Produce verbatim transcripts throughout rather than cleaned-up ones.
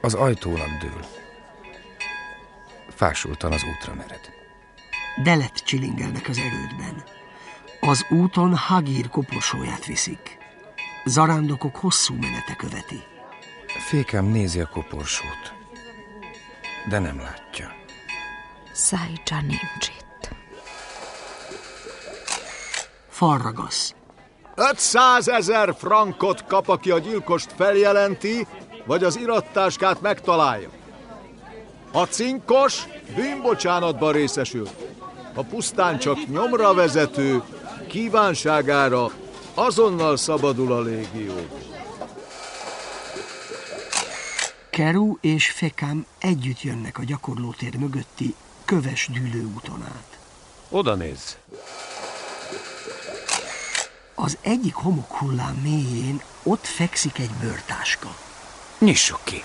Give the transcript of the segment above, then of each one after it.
Az ajtónak dől. Fásultan az útra mered. Delet csilingelnek az erődben. Az úton Hagir koporsóját viszik. Zarándokok hosszú menete követi. Fékám nézi a koporsót, de nem látja. Szájdzsa nincs itt. Falragasz. ötszázezer frankot kap, aki a gyilkost feljelenti, vagy az irattáskát megtalálja. A cinkos bűnbocsánatban részesül. A pusztán csak nyomra vezető kívánságára azonnal szabadul a légióból. Keru és Fekam együtt jönnek a gyakorlótér mögötti köves dűlőúton át. Oda nézz! Az egyik homokhullám mélyén ott fekszik egy bőrtáska. Nyissuk ki!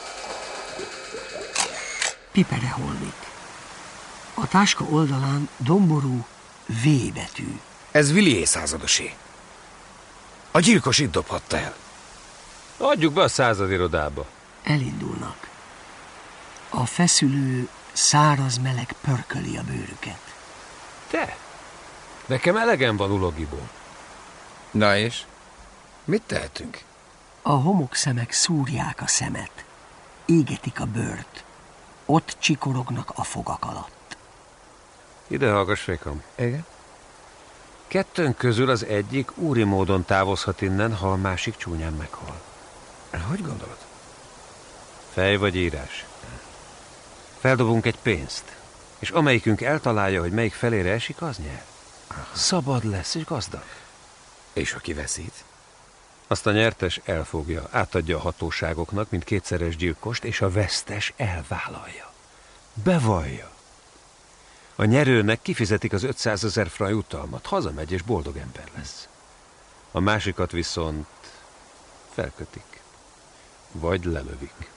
Pipere hollik. A táska oldalán domború V betű. Ez Villiers századosé. A gyilkos itt dobhatta el. Adjuk be a századirodába. Elindulnak. A feszülő, száraz meleg pörköli a bőrüket. Te? Nekem elegem van ulogiból. Na és? Mit tehetünk? A homokszemek szúrják a szemet. Égetik a bőrt. Ott csikorognak a fogak alatt. Ide hallgass, Fékam. Igen? Kettőnk közül az egyik úri módon távozhat innen, ha a másik csúnyán meghal. Hogy gondolod? Fej vagy írás. Feldobunk egy pénzt, és amelyikünk eltalálja, hogy melyik felére esik, az nyer. Szabad lesz és gazdag. És aki veszít? Azt a nyertes elfogja, átadja a hatóságoknak, mint kétszeres gyilkost, és a vesztes elvállalja. Bevallja. A nyerőnek kifizetik az ötszázezer frank jutalmat, hazamegy és boldog ember lesz. A másikat viszont felkötik. Vagy lelövik.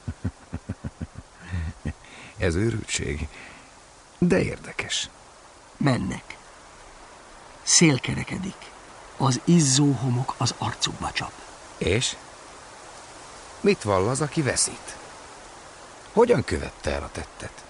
Ez őrültség, de érdekes. Mennek. Szél kerekedik. Az izzó homok az arcukba csap. És? Mit vall az, aki veszít? Hogyan követte el a tettet?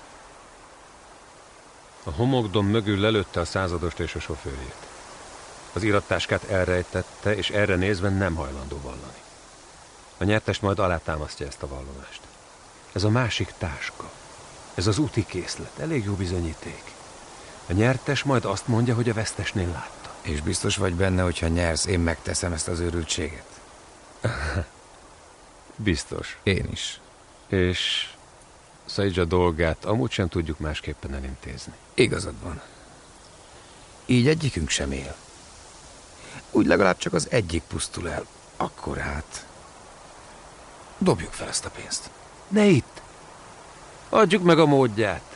A homokdom mögül lelőtte a századost és a sofőrjét. Az irattáskát elrejtette, és erre nézve nem hajlandó vallani. A nyertes majd alátámasztja ezt a vallomást. Ez a másik táska. Ez az úti készlet. Elég jó bizonyíték. A nyertes majd azt mondja, hogy a vesztesnél látta. És biztos vagy benne, hogyha nyersz, én megteszem ezt az őrültséget? Biztos. Én is. És Szájdzsa dolgát amúgy sem tudjuk másképpen elintézni. Igazad van. Így egyikünk sem él. Úgy legalább csak az egyik pusztul el. Akkor hát... dobjuk fel ezt a pénzt. Ne itt! Adjuk meg a módját.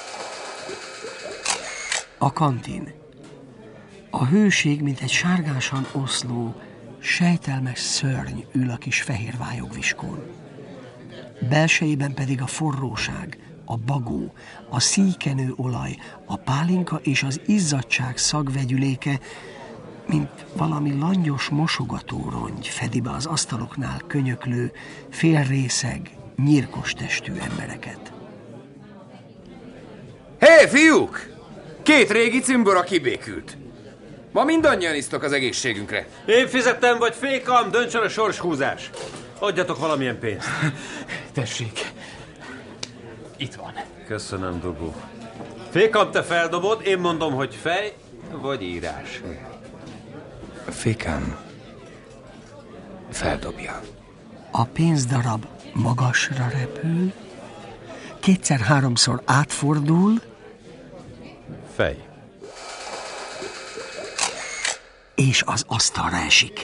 A kantin. A hőség, mint egy sárgásan oszló, sejtelmes szörny ül a kis fehér vályogviskón. Belsejében pedig a forróság, a bagó, a szíkenő olaj, a pálinka és az izzadság szagvegyüléke, mint valami langyos mosogató rongy fedi be az asztaloknál könyöklő, félrészeg, nyírkos testű embereket. Hé, hey, fiúk! Két régi cimbora kibékült. Ma mindannyian isztok az egészségünkre. Én fizettem, vagy Fékam, döntsön a sorshúzás. Adjatok valamilyen pénzt. Tessék. Itt van. Köszönöm, Dugu. Fékam, te feldobod, én mondom, hogy fej, vagy írás. Fékám feldobja. A pénzdarab magasra repül, kétszer-háromszor átfordul, Fej. és az asztalra esik.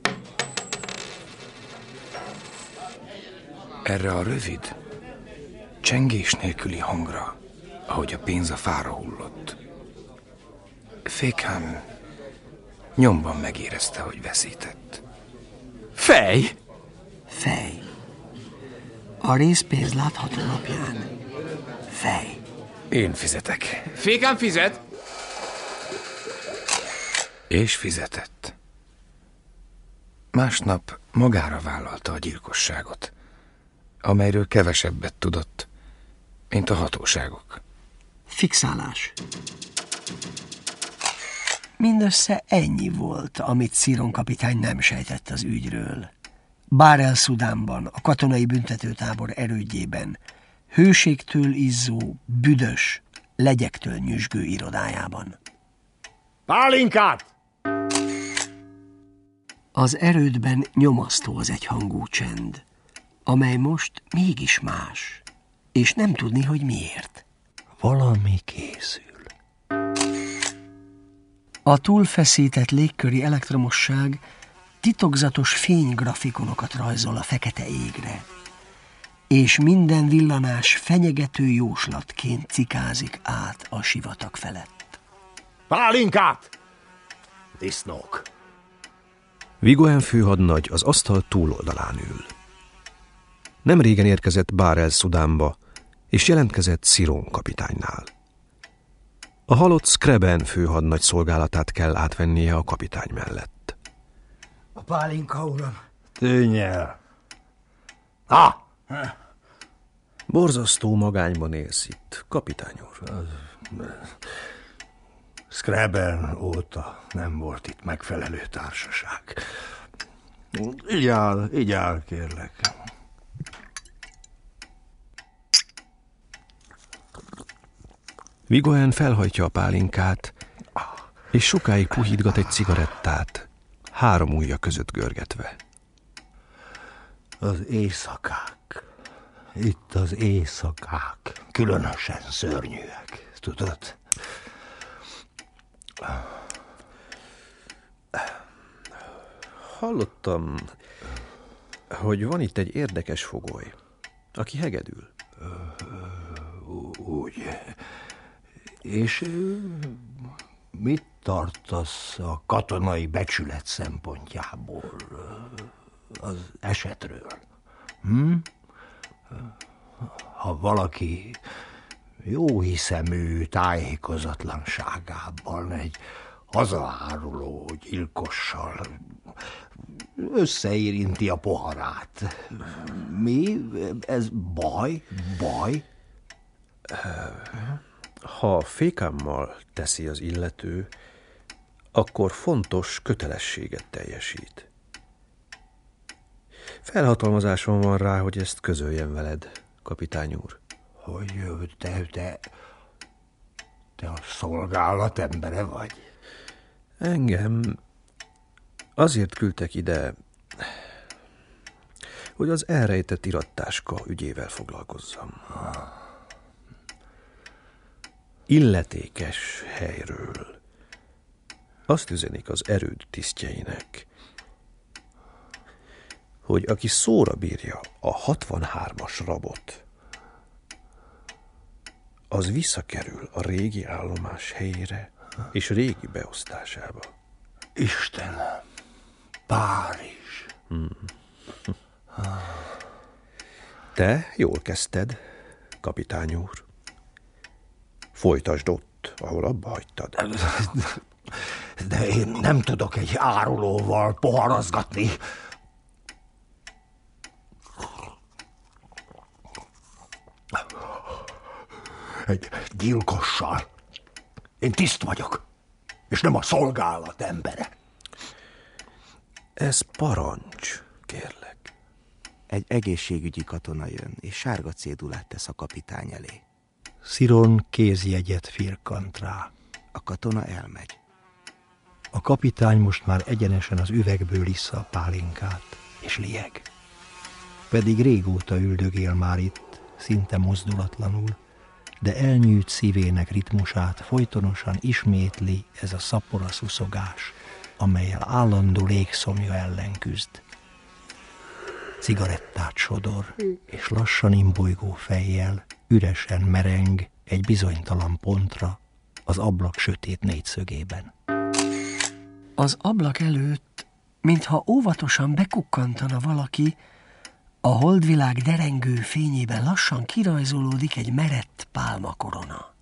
Erre a rövid, csengés nélküli hangra, ahogy a pénz a fára hullott, Fékám nyomban megérezte, hogy veszített. Fej! Fej. A részpénz látható napján. Fej. Én fizetek. Fékám fizet? És fizetett. Másnap magára vállalta a gyilkosságot. amelyről kevesebbet tudott, mint a hatóságok. Fixálás. Mindössze ennyi volt, amit Ciron kapitány nem sejtett az ügyről. Bahr el-Szudánban, a katonai büntetőtábor erődjében, hőségtől izzó, büdös, legyektől nyüzsgő irodájában. Pálinkát! Az erődben nyomasztó az egyhangú csend, amely most mégis más, és nem tudni, hogy miért. Valami készül. A túlfeszített légköri elektromosság titokzatos fénygrafikonokat rajzol a fekete égre, és minden villanás fenyegető jóslatként cikázik át a sivatag felett. Pálinkát! Disznók! Vigoen főhadnagy az asztal túloldalán ül. Nem régen érkezett Bahr el-Szudánba, és jelentkezett Ciron kapitánynál. A halott Skreben főhadnagy szolgálatát kell átvennie a kapitány mellett. A pálinka, uram. Tűnj el! Ah! Borzasztó magányban élsz itt, kapitány úr. Skreben óta nem volt itt megfelelő társaság. Így áll, így áll, kérlek. Vigoen felhajtja a pálinkát, és sokáig puhítgat egy cigarettát, három ujja között görgetve. Az éjszakák, itt az éjszakák, különösen szörnyűek, tudod? Hallottam, hogy van itt egy érdekes fogoly, aki hegedül. Úgy. És mit tartasz a katonai becsület szempontjából az esetről? Hm? Ha valaki jóhiszemű tájékozatlanságában egy hazaáruló gyilkossal összeérinti a poharát. Mi? Ez baj? Baj? Ha fékámmal teszi az illető, akkor fontos kötelességet teljesít. Felhatalmazásom van rá, hogy ezt közöljem veled, kapitány úr. Hogy te, te, te a szolgálat embere vagy? Engem azért küldtek ide, hogy az elrejtett irattáska ügyével foglalkozzam. Illetékes helyről azt üzenik az erőd tisztjeinek, hogy aki szóra bírja a hatvanhármas rabot, az visszakerül a régi állomás helyére és régi beosztásába. Istenem, Párizs. Hmm. Te jól kezdted, kapitány úr. Folytasd ott, ahol abba hagytad. De én nem tudok egy árulóval poharazgatni. Egy gyilkossal. Én tiszt vagyok, és nem a szolgálat embere. Ez parancs, kérlek. Egy egészségügyi katona jön, és sárga cédulát tesz a kapitány elé. Ciron kézjegyet firkant rá. A katona elmegy. A kapitány most már egyenesen az üvegből issza a pálinkát, és lieg. Pedig régóta üldögél már itt, szinte mozdulatlanul, de elnyűjt szívének ritmusát folytonosan ismétli ez a szapora szuszogás, amellyel állandó légszomja ellen küzd. Cigarettát sodor, és lassan imbolygó fejjel üresen mereng egy bizonytalan pontra az ablak sötét négyszögében. Az ablak előtt, mintha óvatosan bekukkantana valaki, a holdvilág derengő fényében lassan kirajzolódik egy merett pálmakorona.